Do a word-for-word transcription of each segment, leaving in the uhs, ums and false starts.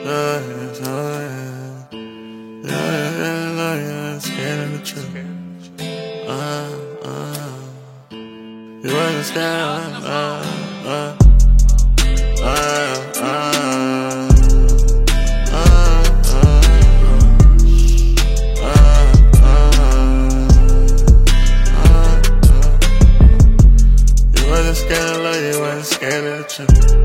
yeah, yeah, yeah, yeah, yeah, scared of the truth. Uh, uh, you wasn't scared, uh, uh, uh, uh, uh, you wasn't scared of love, you wasn't scared of the truth.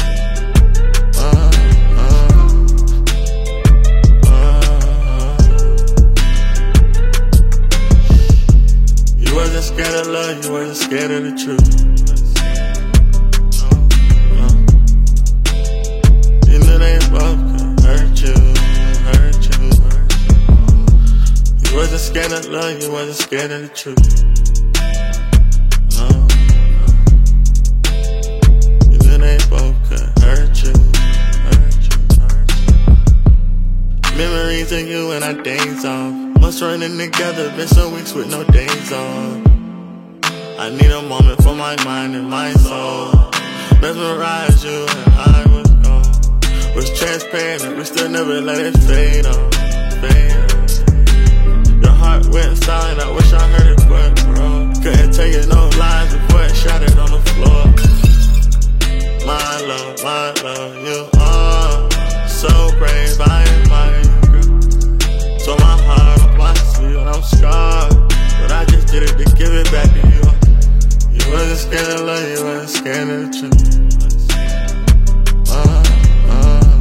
Scared of love, you wasn't scared of the truth. Uh, you knew they both could hurt you, hurt you, hurt you. You wasn't scared of love, you wasn't scared of the truth. Uh, you knew they both could hurt you, hurt you, hurt you. Memories of you and our days off. Us running together, been some weeks with no days off. I need a moment for my mind and my soul. Mesmerize you and I was gone. Was transparent and we still never let it fade on, fade on. Your heart went silent, I wish I heard it but bro. Couldn't tell you no lies before it shattered on the floor. My love, my love, you are so brave, I admire you, girl. So my heart up my sleeve and I'm scarred, but I just did it to give it back to you. You wasn't scared of love, you wasn't scared of the truth. Uh, uh,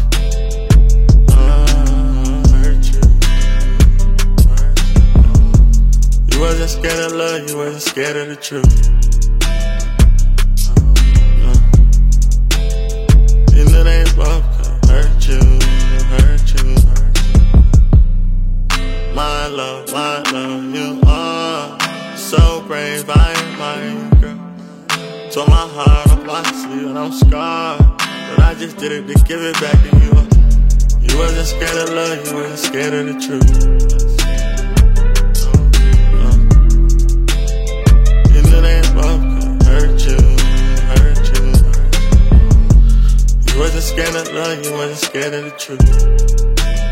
uh, hurt you. Hurt you. You wasn't scared of love, you wasn't scared of the truth. Uh, uh. You knew they both could hurt you, hurt you, hurt you. My love, my love, you are so brave, I admire you, girl. Tore my heart up my sleeve and I'm scarred, but I just did it to give it back to you. You wasn't scared of love, you wasn't scared of the truth. Uh, uh. You knew they both could hurt you, hurt you, hurt you. You wasn't scared of love, you wasn't scared of the truth.